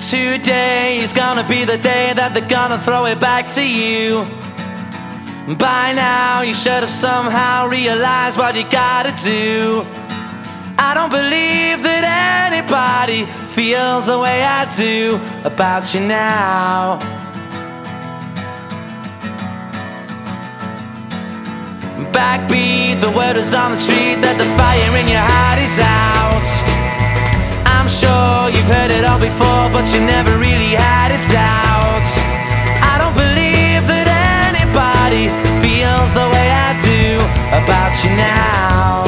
Today is gonna be the day that they're gonna throw it back to you. By now you should have somehow realized what you gotta do. I don't believe that anybody feels the way I do about you now. Backbeat, the word is on the street that the fire in your heart is out. I'm sure you've heard it all before, but you never really had a doubt. I don't believe that anybody feels the way I do about you now.